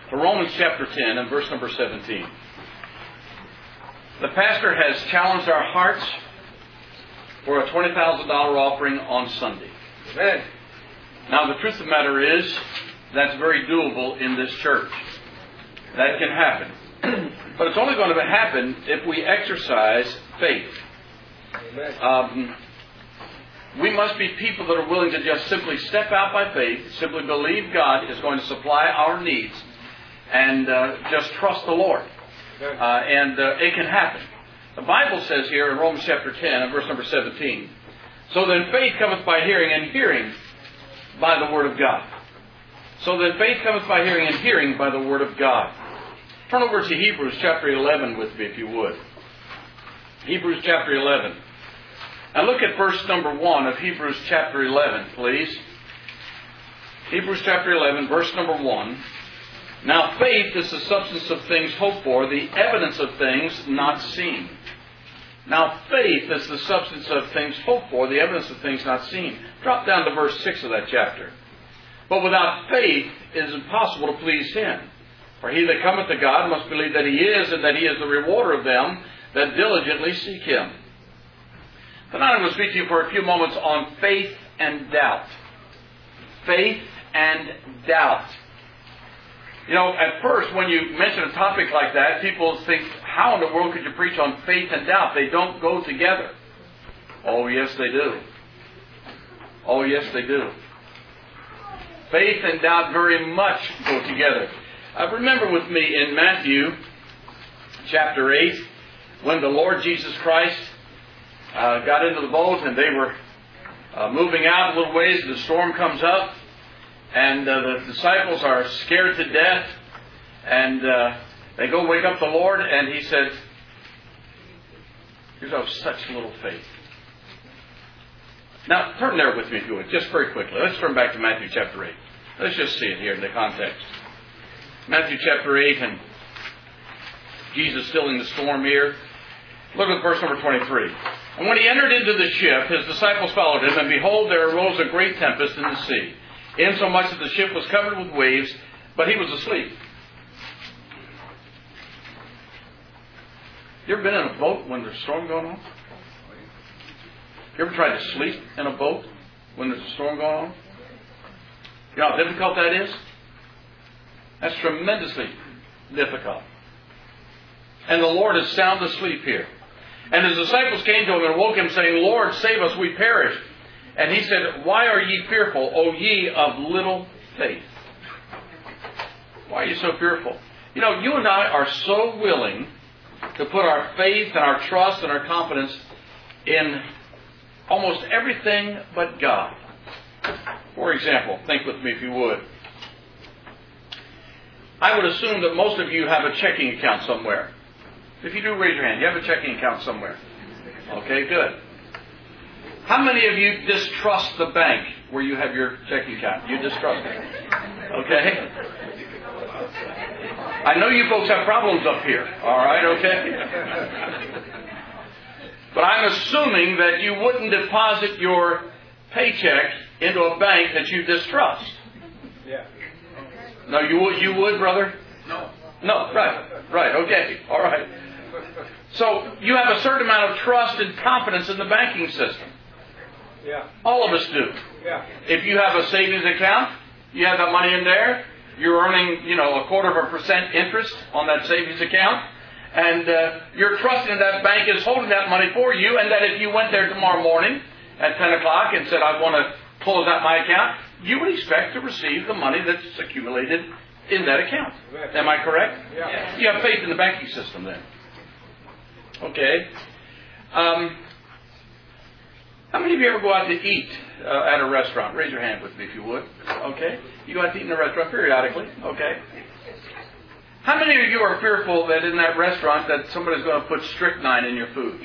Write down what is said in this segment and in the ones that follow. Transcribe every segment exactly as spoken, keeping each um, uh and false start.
to Romans chapter ten and verse number seventeen. The pastor has challenged our hearts for a twenty thousand dollars offering on Sunday. Amen. Now, the truth of the matter is, that's very doable in this church. That can happen. But it's only going to happen if we exercise faith. Amen. Um, we must be people that are willing to just simply step out by faith, simply believe God is going to supply our needs, and uh, just trust the Lord. Uh, and uh, it can happen. The Bible says here in Romans chapter ten and verse number seventeen, so then faith cometh by hearing, and hearing by the Word of God. So then faith cometh by hearing, and hearing by the Word of God. Turn over to Hebrews chapter eleven with me, if you would. Hebrews chapter eleven. And look at verse number one of Hebrews chapter eleven, please. Hebrews chapter eleven, verse number one. Now faith is the substance of things hoped for, the evidence of things not seen. Now faith is the substance of things hoped for, the evidence of things not seen. Drop down to verse six of that chapter. But without faith it is impossible to please Him. For he that cometh to God must believe that He is, and that He is the rewarder of them that diligently seek Him. Tonight I'm going to speak to you for a few moments on faith and doubt. Faith and doubt. You know, at first, when you mention a topic like that, people think, how in the world could you preach on faith and doubt? They don't go together. Oh, yes, they do. Oh, yes, they do. Faith and doubt very much go together. Uh, remember with me in Matthew chapter eight, when the Lord Jesus Christ uh, got into the boat and they were uh, moving out a little ways, the storm comes up, and uh, the disciples are scared to death, and uh, they go wake up the Lord, and He said, "You have such little faith." Now, turn there with me if you would, just very quickly. Let's turn back to Matthew chapter eight. Let's just see it here in the context. Matthew chapter eight, and Jesus stilling the storm here. Look at verse number twenty-three. And when He entered into the ship, His disciples followed Him, and behold, there arose a great tempest in the sea, insomuch that the ship was covered with waves, but He was asleep. You ever been in a boat when there's a storm going on? You ever tried to sleep in a boat when there's a storm going on? You know how difficult that is? That's tremendously difficult. And the Lord is sound asleep here. And His disciples came to Him and woke Him, saying, "Lord, save us, we perish." And He said, "Why are ye fearful, O ye of little faith?" Why are you so fearful? You know, you and I are so willing to put our faith and our trust and our confidence in almost everything but God. For example, think with me if you would. I would assume that most of you have a checking account somewhere. If you do, raise your hand. You have a checking account somewhere. Okay, good. How many of you distrust the bank where you have your checking account? You distrust it. Okay? I know you folks have problems up here. All right, okay? But I'm assuming that you wouldn't deposit your paycheck into a bank that you distrust. Yeah. No, you would, you would, brother? No. No, right, right, okay, all right. So you have a certain amount of trust and confidence in the banking system. Yeah. All of us do. Yeah. If you have a savings account, you have that money in there, you're earning, you know, a quarter of a percent interest on that savings account, and uh, you're trusting that bank is holding that money for you, and that if you went there tomorrow morning at ten o'clock and said, "I want to close out my account," you would expect to receive the money that's accumulated in that account. Am I correct? Yeah. You have faith in the banking system then. Okay. Um, how many of you ever go out to eat uh, at a restaurant? Raise your hand with me if you would. Okay. You go out to eat in a restaurant periodically. Okay. How many of you are fearful that in that restaurant that somebody's going to put strychnine in your food?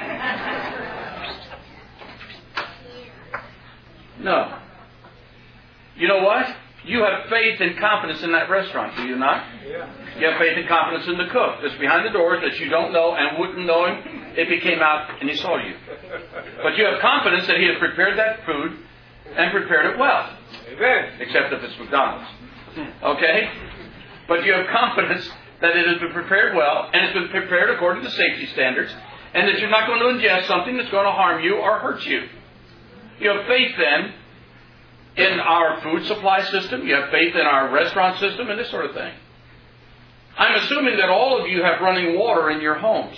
No. You know what? You have faith and confidence in that restaurant, do you not? Yeah. You have faith and confidence in the cook that's behind the doors that you don't know and wouldn't know him if he came out and he saw you. But you have confidence that he has prepared that food and prepared it well. Amen. Except if it's McDonald's. Okay? But you have confidence that it has been prepared well, and it's been prepared according to safety standards, and that you're not going to ingest something that's going to harm you or hurt you. You have faith then in our food supply system. You have faith in our restaurant system and this sort of thing. I'm assuming that all of you have running water in your homes.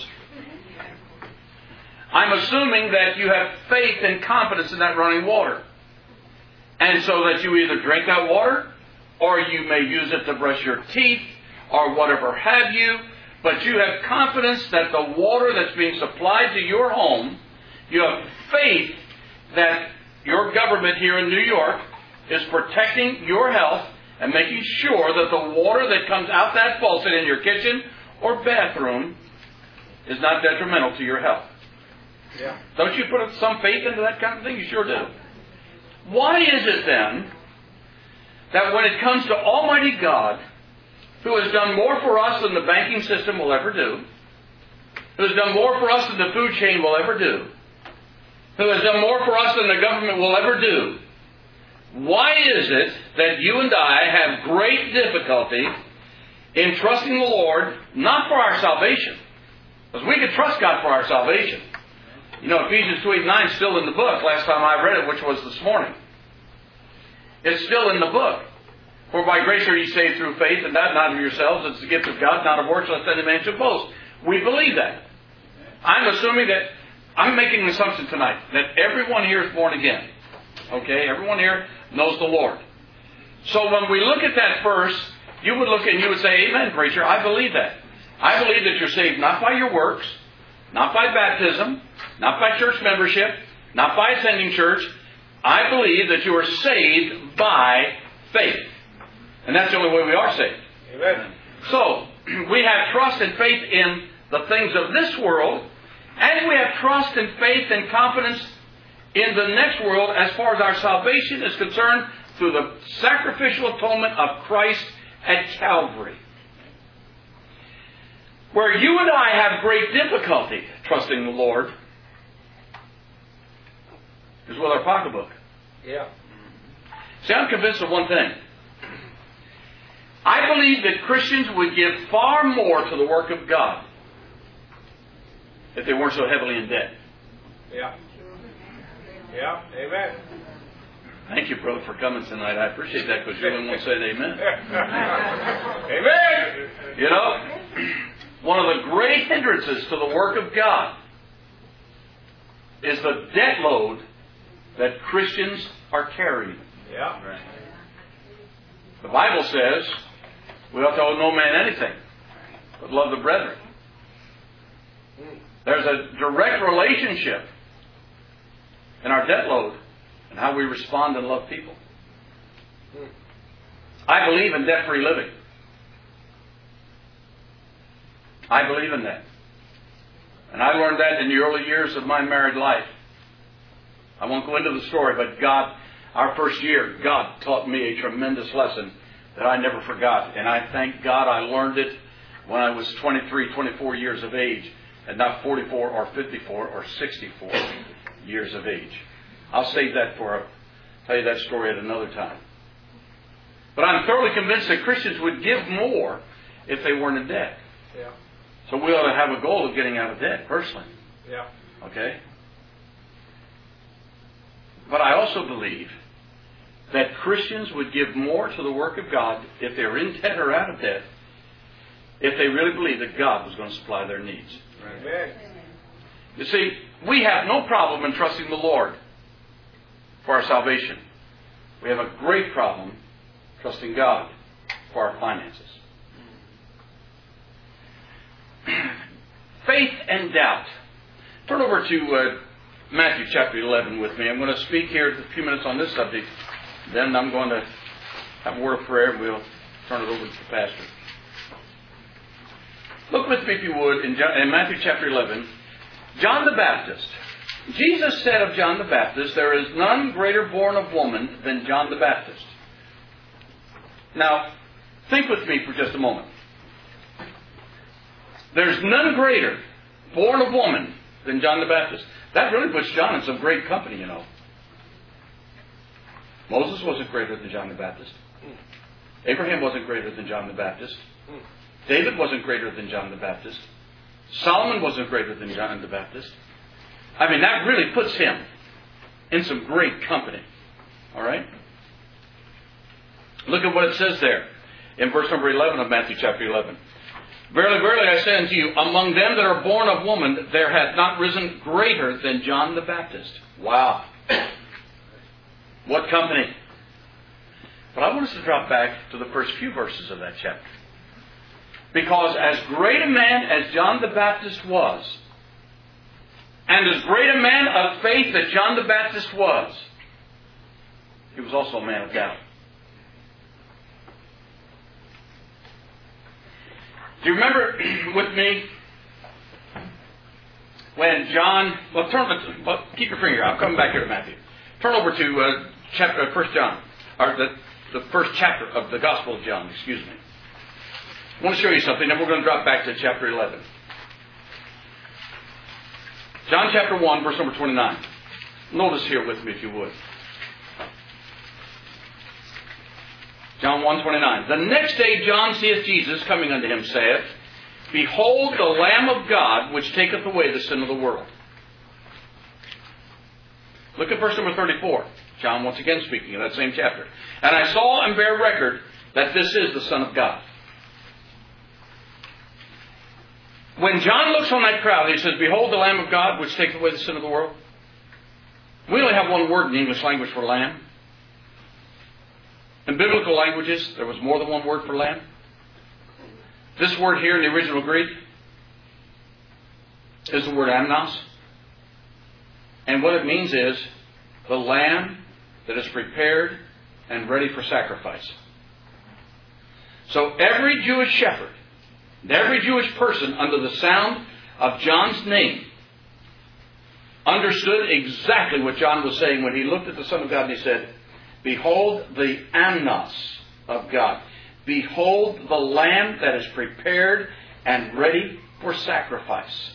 I'm assuming that you have faith and confidence in that running water. And so that you either drink that water, or you may use it to brush your teeth, or whatever have you. But you have confidence that the water that's being supplied to your home, you have faith that your government here in New York is protecting your health and making sure that the water that comes out that faucet in your kitchen or bathroom is not detrimental to your health. Yeah. Don't you put some faith into that kind of thing? You sure do. Why is it then that when it comes to Almighty God, who has done more for us than the banking system will ever do, who has done more for us than the food chain will ever do, who has done more for us than the government will ever do, why is it that you and I have great difficulty in trusting the Lord, not for our salvation? Because we can trust God for our salvation. You know, Ephesians two eight nine is still in the book, last time I read it, which was this morning. It's still in the book. For by grace are ye saved through faith, and that not of yourselves, it's the gift of God, not of works, lest any man should boast. We believe that. I'm assuming that, I'm making an assumption tonight, that everyone here is born again. Okay? Everyone here knows the Lord. So when we look at that verse, you would look and you would say, amen, preacher, I believe that. I believe that you're saved not by your works, not by baptism, not by church membership, not by attending church. I believe that you are saved by faith. And that's the only way we are saved. Amen. So, we have trust and faith in the things of this world, and we have trust and faith and confidence in the next world as far as our salvation is concerned through the sacrificial atonement of Christ at Calvary. Where you and I have great difficulty trusting the Lord is with our pocketbook. Yeah. See, I'm convinced of one thing. I believe that Christians would give far more to the work of God if they weren't so heavily in debt. Yeah. Yeah. Amen. Thank you, brother, for coming tonight. I appreciate that because you're the one who said amen. Amen. You know, one of the great hindrances to the work of God is the debt load that Christians are carrying. Yeah. The Bible says we ought to owe no man anything but love the brethren. There's a direct relationship in our debt load and how we respond and love people. I believe in debt-free living. I believe in that. And I learned that in the early years of my married life. I won't go into the story, but God, our first year, God taught me a tremendous lesson that I never forgot. And I thank God I learned it when I was twenty-three, twenty-four years of age, and not forty-four or fifty-four or sixty-four years of age. I'll save that for, a, tell you that story at another time. But I'm thoroughly convinced that Christians would give more if they weren't in debt. Yeah. So we ought to have a goal of getting out of debt, personally. Yeah. Okay? But I also believe that Christians would give more to the work of God if they were in debt or out of debt, if they really believed that God was going to supply their needs. Amen. You see, we have no problem in trusting the Lord for our salvation. We have a great problem trusting God for our finances. Faith and doubt. Turn over to uh, Matthew chapter eleven with me. I'm going to speak here a few minutes on this subject. Then I'm going to have a word of prayer and we'll turn it over to the pastor. Look with me, if you would, in, John, in Matthew chapter eleven. John the Baptist. Jesus said of John the Baptist, there is none greater born of woman than John the Baptist. Now, think with me for just a moment. There's none greater born of woman than John the Baptist. That really puts John in some great company, you know. Moses wasn't greater than John the Baptist. Abraham wasn't greater than John the Baptist. David wasn't greater than John the Baptist. Solomon wasn't greater than John the Baptist. I mean, that really puts him in some great company. All right? Look at what it says there in verse number eleven of Matthew chapter eleven. Verily, verily, I say unto you, among them that are born of woman, there hath not risen greater than John the Baptist. Wow. What company. But I want us to drop back to the first few verses of that chapter. Because as great a man as John the Baptist was, and as great a man of faith that John the Baptist was, he was also a man of doubt. Do you remember with me when John... Well, turn, well, keep your finger out. I'm coming back here to Matthew. Turn over to uh, chapter First John, or the, the first chapter of the Gospel of John. Excuse me. I want to show you something, then we're going to drop back to chapter eleven. John chapter one, verse number twenty-nine. Notice here with me, if you would. John one twenty-nine. The next day John seeth Jesus coming unto him, saith, Behold the Lamb of God, which taketh away the sin of the world. Look at verse number thirty-four. John once again speaking in that same chapter. And I saw and bear record that this is the Son of God. When John looks on that crowd, he says, Behold the Lamb of God, which taketh away the sin of the world. We only have one word in the English language for lamb. In biblical languages, there was more than one word for lamb. This word here in the original Greek is the word amnos. And what it means is the lamb that is prepared and ready for sacrifice. So every Jewish shepherd, every Jewish person under the sound of John's name understood exactly what John was saying when he looked at the Son of God and he said, Behold the amnos of God. Behold the Lamb that is prepared and ready for sacrifice.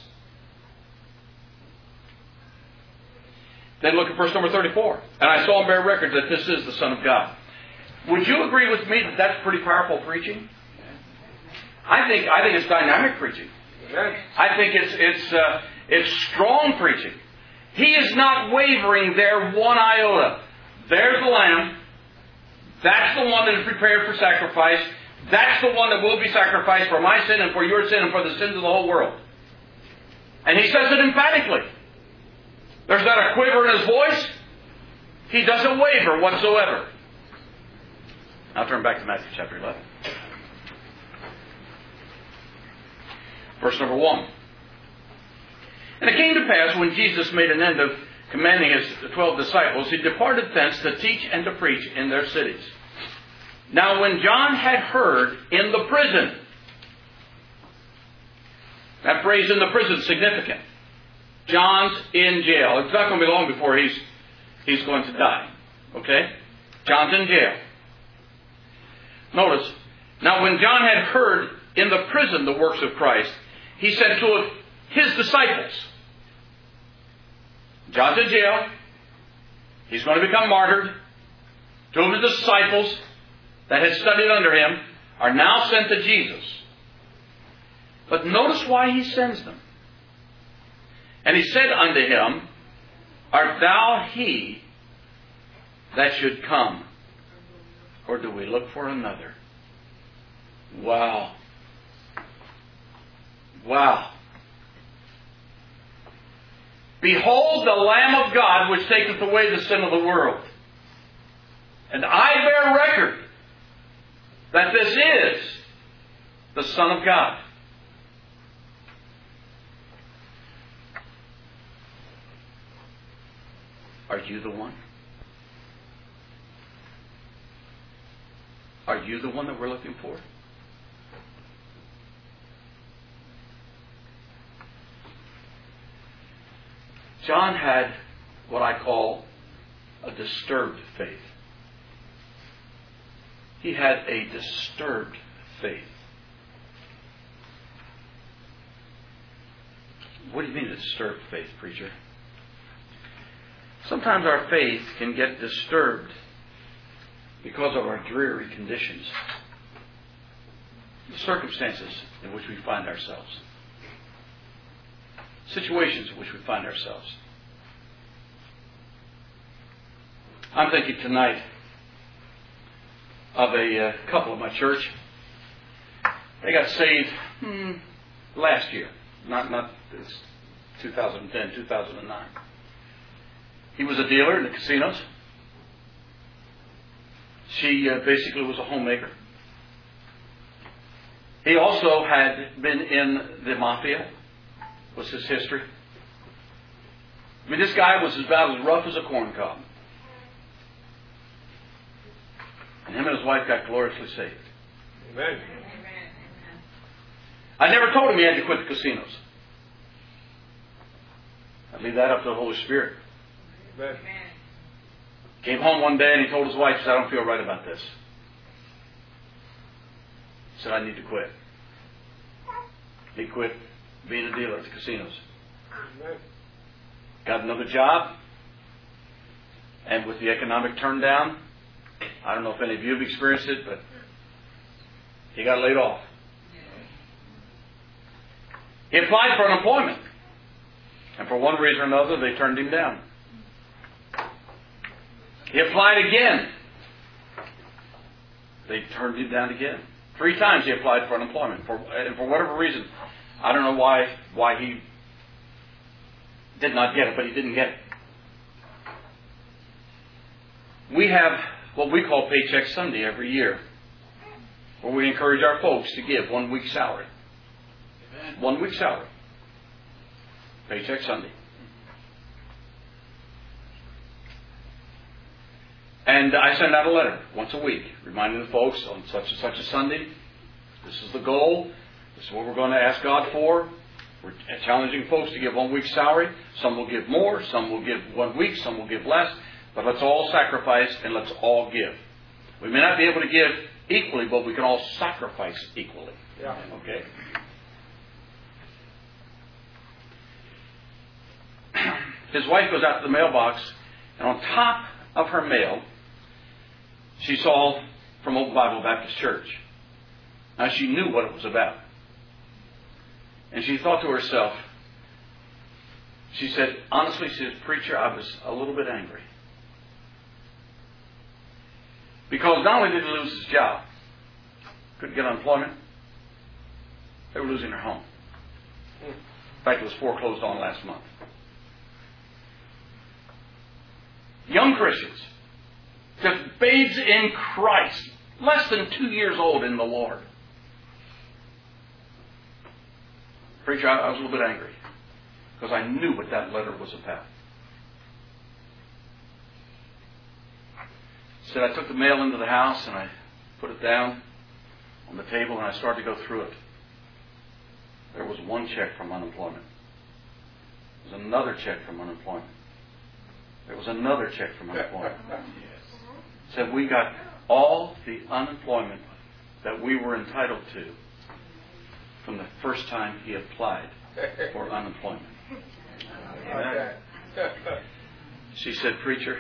Then look at verse number thirty-four. And I saw and bear record that this is the Son of God. Would you agree with me that that's pretty powerful preaching? I think I think it's dynamic preaching. I think it's it's uh, it's strong preaching. He is not wavering there one iota. There's the Lamb. That's the one that is prepared for sacrifice. That's the one that will be sacrificed for my sin and for your sin and for the sins of the whole world. And he says it emphatically. There's not a quiver in his voice. He doesn't waver whatsoever. I'll turn back to Matthew chapter eleven. Verse number one. And it came to pass when Jesus made an end of commanding his twelve disciples, he departed thence to teach and to preach in their cities. Now when John had heard in the prison, that phrase in the prison is significant. John's in jail. It's not going to be long before he's he's going to die. Okay? John's in jail. Notice, now when John had heard in the prison the works of Christ, he said to his disciples, John's in jail. He's going to become martyred. Two of his disciples that had studied under him are now sent to Jesus. But notice why he sends them. And he said unto him, Art thou he that should come? Or do we look for another? Wow. Wow. Behold the Lamb of God which taketh away the sin of the world. And I bear record that this is the Son of God. Are you the one? Are you the one that we're looking for? John had what I call a disturbed faith. He had a disturbed faith. What do you mean a disturbed faith, preacher? Sometimes our faith can get disturbed because of our dreary conditions, the circumstances in which we find ourselves, situations in which we find ourselves. I'm thinking tonight of a uh, couple of my church. They got saved hmm, last year, not not this two thousand ten, two thousand nine. He was a dealer in the casinos. She uh, basically was a homemaker. He also had been in the mafia, was his history. I mean, this guy was about as rough as a corn cob. And him and his wife got gloriously saved. Amen. I never told him he had to quit the casinos. I leave that up to the Holy Spirit. Amen. Came home one day and he told his wife, he said, I don't feel right about this. He said, I need to quit. He quit being a dealer at the casinos. Amen. Got another job. And with the economic turn down, I don't know if any of you have experienced it, but he got laid off. He applied for unemployment. And for one reason or another, they turned him down. He applied again. They turned him down again. Three times he applied for unemployment. For, and for whatever reason, I don't know why, why he did not get it, but he didn't get it. We have what we call Paycheck Sunday every year, where we encourage our folks to give one week's salary. Amen. One week's salary. Paycheck Sunday. And I send out a letter once a week, reminding the folks on such and such a Sunday, this is the goal, this is what we're going to ask God for. We're challenging folks to give one week's salary. Some will give more, some will give one week, some will give less. But let's all sacrifice and let's all give. We may not be able to give equally, but we can all sacrifice equally. Yeah. Okay? His wife goes out to the mailbox, and on top of her mail, she saw from Open Bible Baptist Church. Now she knew what it was about. And she thought to herself, she said, honestly, she said, preacher, I was a little bit angry. Because not only did he lose his job, couldn't get unemployment, they were losing their home. In fact, it was foreclosed on last month. Young Christians, just babes in Christ, less than two years old in the Lord. Preacher, I, I was a little bit angry because I knew what that letter was about. Said I took the mail into the house and I put it down on the table and I started to go through it. There was one check from unemployment. There was another check from unemployment. There was another check from unemployment. Said we got all the unemployment that we were entitled to from the first time he applied for unemployment. Amen. She said, preacher,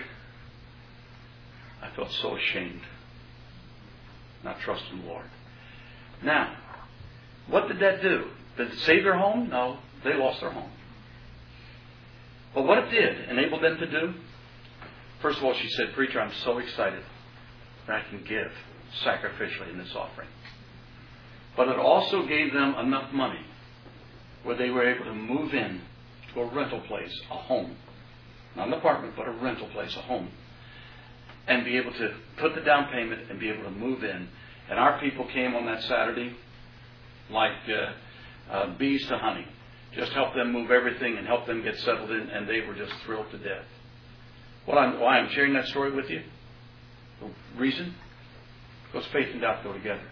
I felt so ashamed not trusting the Lord. Now, what did that do? Did it save their home? No, they lost their home. But what it did enable them to do, first of all, she said, preacher, I'm so excited that I can give sacrificially in this offering. But it also gave them enough money where they were able to move in to a rental place, a home. Not an apartment, but a rental place, a home. And be able to put the down payment and be able to move in. And our people came on that Saturday like uh, uh, bees to honey. Just help them move everything and help them get settled in, and they were just thrilled to death. What I'm, why I'm sharing that story with you? The reason? Because faith and doubt go together.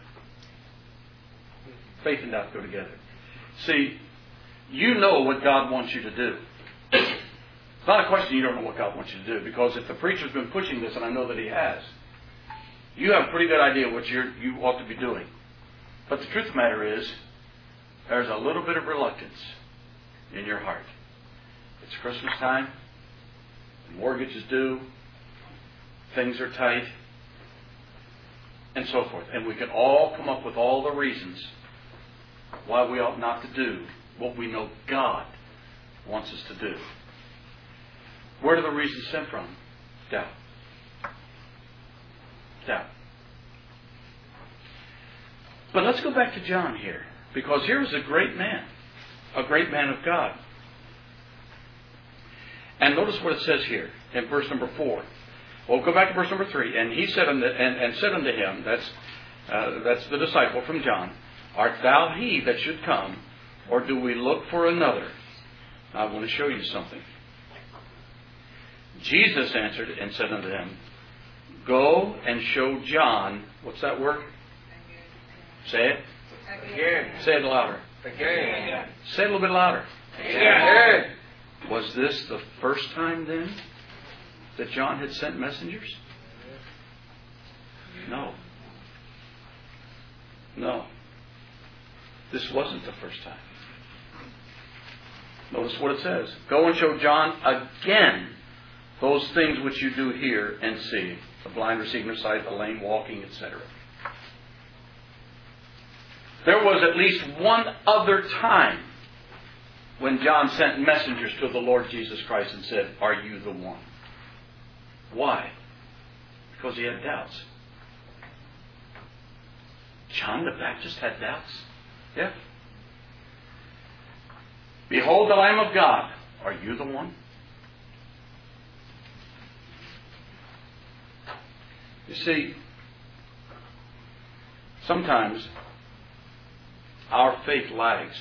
Faith and doubt go together. See, you know what God wants you to do. It's not a question you don't know what God wants you to do, because if the preacher's been pushing this, and I know that he has, you have a pretty good idea what you're, you ought to be doing. But the truth of the matter is, there's a little bit of reluctance in your heart. It's Christmas time. The mortgage is due. Things are tight. and so forth. And we can all come up with all the reasons why we ought not to do what we know God wants us to do. Where do the reasons stem from? Doubt. Doubt. But let's go back to John here, because here is a great man, a great man of God. And notice what it says here in verse number four. Well, go back to verse number three. And he said unto, and, and said unto him, that's uh, that's the disciple from John, art thou he that should come, or do we look for another? I want to show you something. Jesus answered and said unto him, go and show John, what's that word? Say it. Again. Say it louder. Again. Say it a little bit louder. Again. Was this the first time then that John had sent messengers? No. No. This wasn't the first time. Notice what it says. Go and show John again those things which you do hear and see. The blind receiving their sight, the lame walking, et cetera. There was at least one other time when John sent messengers to the Lord Jesus Christ and said, are you the one? Why? Because he had doubts. John the Baptist had doubts? Yeah. Behold the Lamb of God. Are you the one? You see, sometimes our faith lags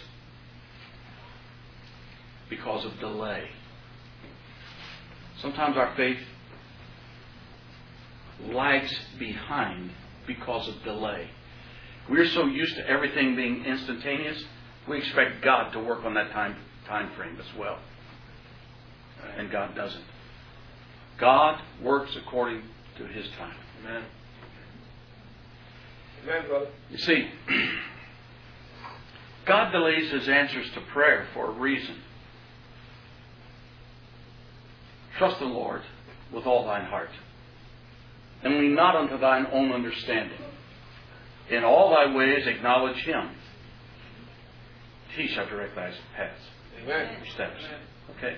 because of delay. Sometimes our faith lags behind because of delay. We're so used to everything being instantaneous, we expect God to work on that time, time frame as well. And God doesn't. God works according to His time. Amen. Amen, brother. You see, God delays His answers to prayer for a reason. Trust the Lord with all thine heart, and lean not unto thine own understanding. In all thy ways acknowledge Him. He shall direct thy paths. Amen. Your steps. Okay.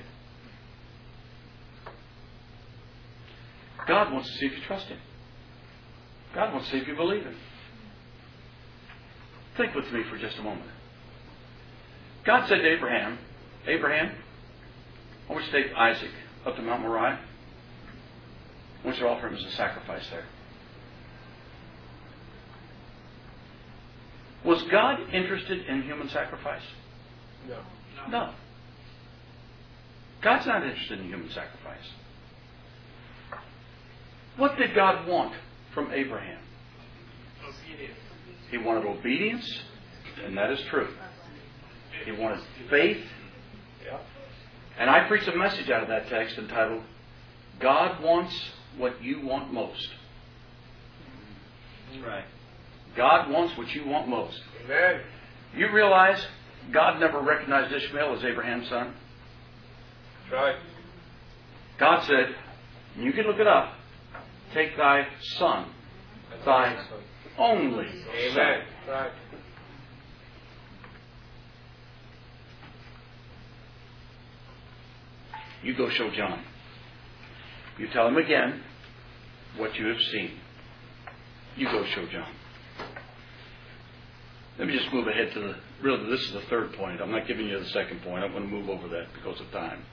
God wants to see if you trust Him. God wants to see if you believe Him. Think with me for just a moment. God said to Abraham, Abraham, I want you to take Isaac up to Mount Moriah. I want you to offer him as a sacrifice there. Was God interested in human sacrifice? No. No. God's not interested in human sacrifice. What did God want from Abraham? Obedience. He wanted obedience, and that is true. He wanted faith. Yeah. And I preached a message out of that text entitled, God wants what you want most. Right. God wants what you want most. Amen. You realize God never recognized Ishmael as Abraham's son? That's right. God said, you can look it up, take thy son, thy only Amen. son. Right. You go show John. You tell him again what you have seen. You go show John. Let me just move ahead to the, really this is the third point. I'm not giving you the second point. I'm going to move over that because of time.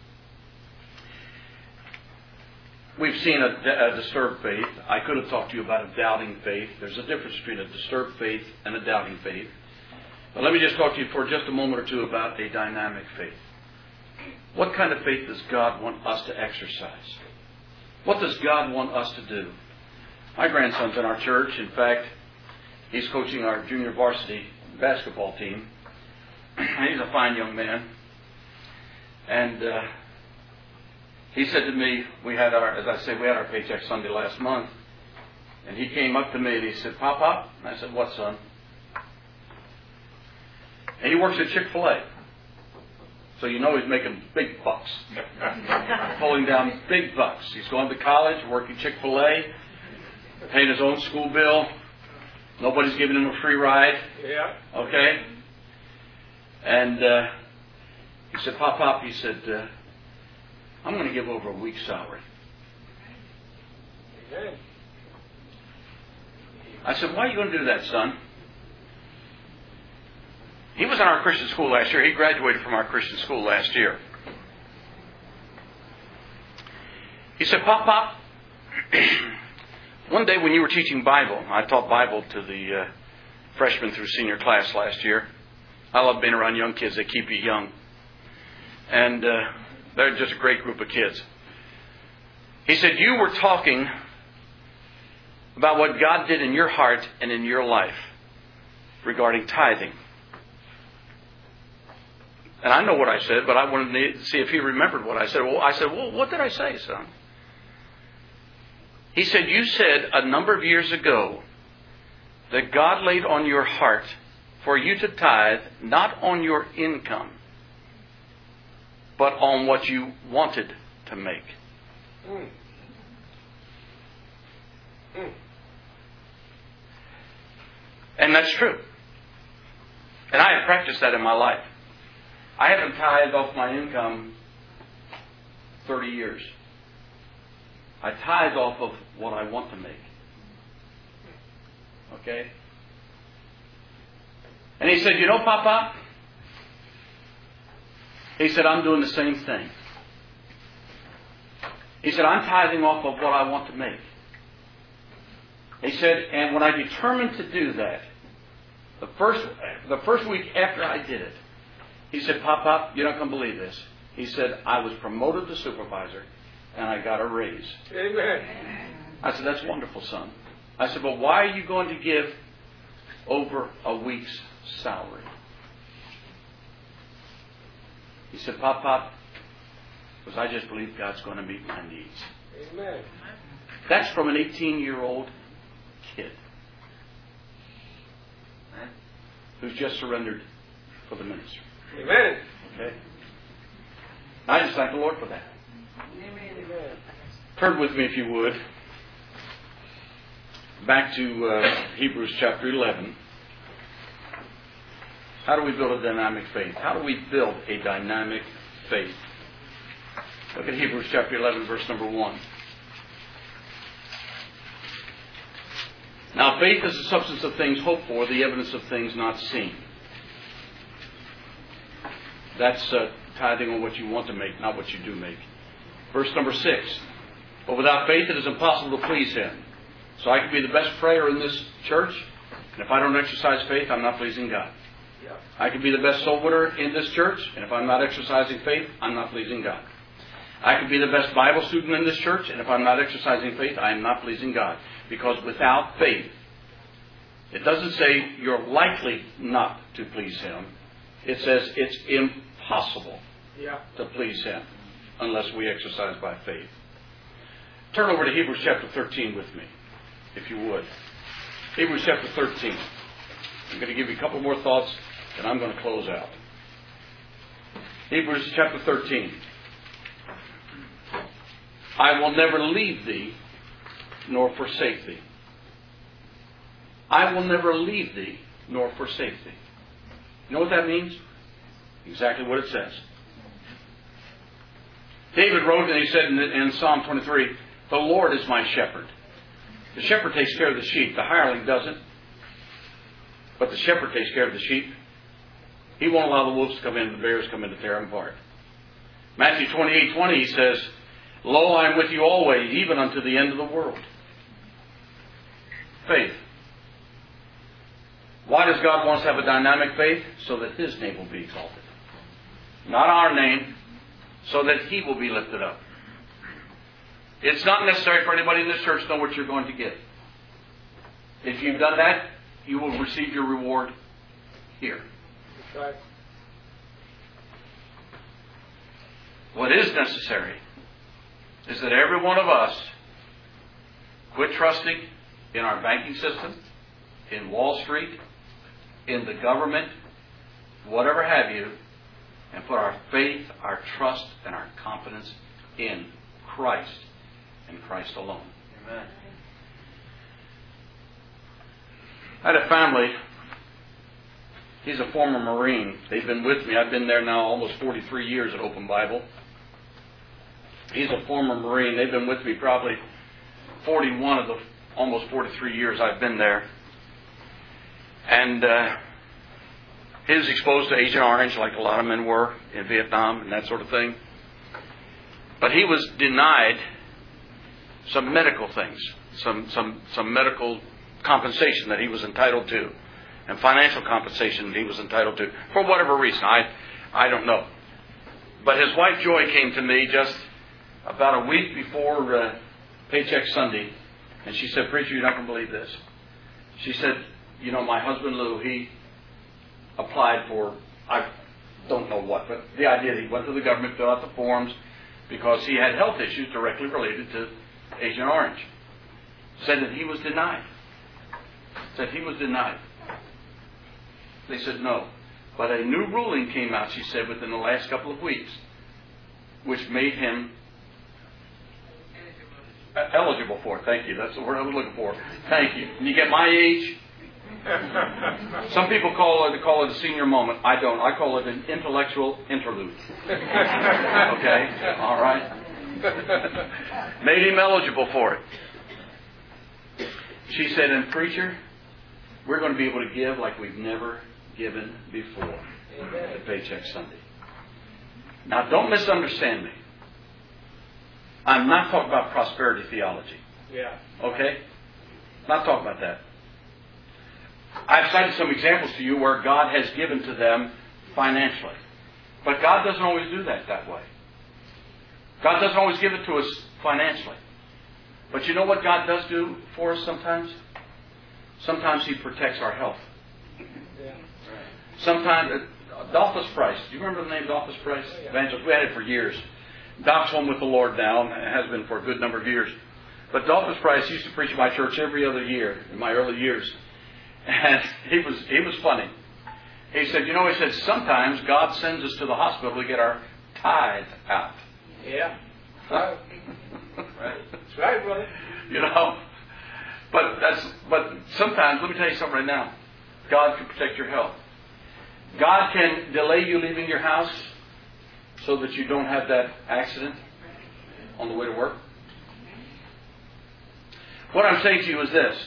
We've seen a, a disturbed faith. I could have talked to you about a doubting faith. There's a difference between a disturbed faith and a doubting faith. But let me just talk to you for just a moment or two about a dynamic faith. What kind of faith does God want us to exercise? What does God want us to do? My grandson's in our church. In fact, he's coaching our junior varsity basketball team. He's a fine young man. And uh, he said to me, we had our, as I say, we had our paycheck Sunday last month. And he came up to me and he said, Pop, Pop. And I said, what, son? And he works at Chick-fil-A. So you know he's making big bucks. Pulling down big bucks. He's going to college, working Chick-fil-A. Paying his own school bill. Nobody's giving him a free ride. Yeah. Okay? And uh, he said, Pop, Pop, he said, uh, I'm going to give over a week's salary. Amen. I said, why are you going to do that, son? He was in our Christian school last year. He graduated from our Christian school last year. He said, Pop, Pop, one day when you were teaching Bible, I taught Bible to the uh, freshman through senior class last year. I love being around young kids. They keep you young. And uh, they're just a great group of kids. He said, you were talking about what God did in your heart and in your life regarding tithing. And I know what I said, but I wanted to see if he remembered what I said. Well, I said, well, what did I say, son? He said, you said a number of years ago that God laid on your heart for you to tithe not on your income, but on what you wanted to make. Mm. Mm. And that's true. And I have practiced that in my life. I haven't tithed off my income thirty years. I tithe off of what I want to make. Okay? And he said, you know, Papa? He said, I'm doing the same thing. He said, I'm tithing off of what I want to make. He said, and when I determined to do that, the first the first week after I did it, he said, Pop, Pop, you're not going to believe this. He said, I was promoted to supervisor and I got a raise. Amen. I said, that's wonderful, son. I said, but why are you going to give over a week's salary? He said, Pop, Pop, because I just believe God's going to meet my needs. Amen. That's from an eighteen-year-old kid who's just surrendered for the ministry. Amen. Okay? I just thank the Lord for that. Amen. Turn with me, if you would, back to uh, Hebrews chapter eleven. How do we build a dynamic faith? How do we build a dynamic faith? Look at Hebrews chapter eleven, verse number one. Now faith is the substance of things hoped for, the evidence of things not seen. That's uh, tithing on what you want to make, not what you do make. Verse number six. But without faith it is impossible to please Him. So I could be the best prayer in this church, and if I don't exercise faith, I'm not pleasing God. Yeah. I could be the best soul winner in this church, and if I'm not exercising faith, I'm not pleasing God. I could be the best Bible student in this church, and if I'm not exercising faith, I am not pleasing God. Because without faith, it doesn't say you're likely not to please Him. It says it's impossible Yeah. to please Him unless we exercise by faith. Turn over to Hebrews chapter thirteen with me, if you would. Hebrews chapter thirteen. I'm going to give you a couple more thoughts, and I'm going to close out. Hebrews chapter thirteen. I will never leave thee, nor forsake thee. I will never leave thee, nor forsake thee. You know what that means? Exactly what it says. David wrote, and he said in, in Psalm twenty-three, the Lord is my shepherd. The shepherd takes care of the sheep. The hireling doesn't. But the shepherd takes care of the sheep. He won't allow the wolves to come in, the bears come in to tear them apart. Matthew twenty-eight twenty, he says, lo, I am with you always, even unto the end of the world. Faith. Why does God want us to have a dynamic faith? So that His name will be exalted. Not our name, so that He will be lifted up. It's not necessary for anybody in this church to know what you're going to get. If you've done that, you will receive your reward here. That's right. What is necessary is that every one of us quit trusting in our banking system, in Wall Street, in the government, whatever have you, and put our faith, our trust, and our confidence in Christ and Christ alone. Amen. I had a family. He's a former Marine. They've been with me. I've been there now almost forty-three years at Open Bible. He's a former Marine. They've been with me probably forty-one of the almost forty-three years I've been there. And uh, he was exposed to Agent Orange like a lot of men were in Vietnam and that sort of thing. But he was denied some medical things, some some some medical compensation that he was entitled to, and financial compensation that he was entitled to, for whatever reason. I I don't know. But his wife Joy came to me just about a week before uh, Paycheck Sunday, and she said, "Preacher, you're not going to believe this." She said, "You know, my husband Lou, he applied for, I don't know what, but the idea that he went to the government, filled out the forms, because he had health issues directly related to Agent Orange. Said that he was denied. Said he was denied. They said no. But a new ruling came out, she said, within the last couple of weeks, which made him eligible for it. Thank you. That's the word I was looking for. Thank you. And you get my age. Some people call it, call it a senior moment. I don't. I call it an intellectual interlude. Okay? All right? Made him eligible for it. She said, "And preacher, we're going to be able to give like we've never given before at Paycheck Sunday." Now, don't misunderstand me. I'm not talking about prosperity theology. Yeah. Okay? Not talking about that. I've cited some examples to you where God has given to them financially. But God doesn't always do that that way. God doesn't always give it to us financially. But you know what God does do for us sometimes? Sometimes He protects our health. Yeah. Sometimes, uh, Dolphus Price. Do you remember the name Dolphus Price? Oh, yeah. Evangelist. We had it for years. Doc's home with the Lord now, and it has been for a good number of years. But Dolphus Price used to preach at my church every other year in my early years. And he was he was funny. He said, you know, he said, sometimes God sends us to the hospital to get our tithe out. Yeah. Right. Right. That's right, brother. You know? But that's but sometimes, let me tell you something right now. God can protect your health. God can delay you leaving your house so that you don't have that accident on the way to work. What I'm saying to you is this.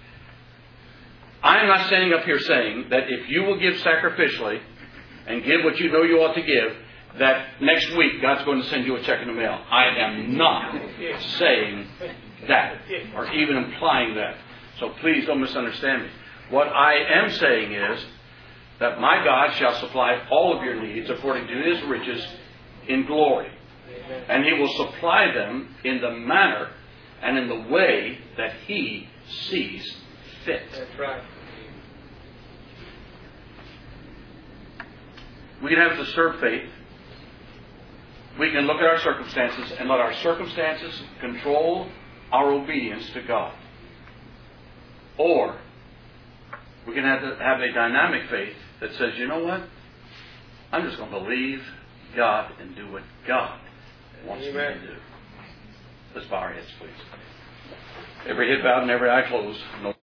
I'm not standing up here saying that if you will give sacrificially and give what you know you ought to give, that next week God's going to send you a check in the mail. I am not saying that or even implying that. So please don't misunderstand me. What I am saying is that my God shall supply all of your needs according to His riches in glory. And He will supply them in the manner and in the way that He sees fit. That's right. We can have disturbed faith. We can look at our circumstances and let our circumstances control our obedience to God. Or we can have, to have a dynamic faith that says, you know what? I'm just going to believe God and do what God wants Amen. me to do. Let's bow our heads, please. Every head bowed and every eye closed. No